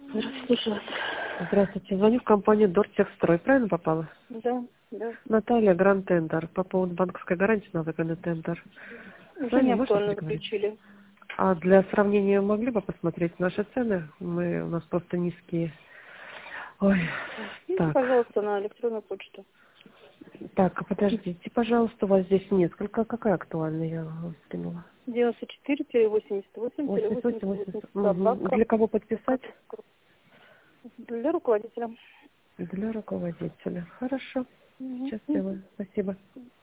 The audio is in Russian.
Слушаю вас. Здравствуйте. Звоню в компанию Дортехстрой. Правильно попала? Да, да. Наталья, Гранд Тендер. По поводу банковской гарантии на выгодный тендер. С Уже не вами можно актуально переговорить? заключили. А для сравнения могли бы посмотреть наши цены? У нас просто низкие. Ой, Скиньте, так. пожалуйста, на электронную почту. Так, подождите, пожалуйста, у вас здесь несколько. Какая актуальная я вам скинула? 94-88-88. 88-80. Угу. Собака. Для кого подписать? Для руководителя. Для руководителя. Хорошо. Сейчас сделаю. Спасибо.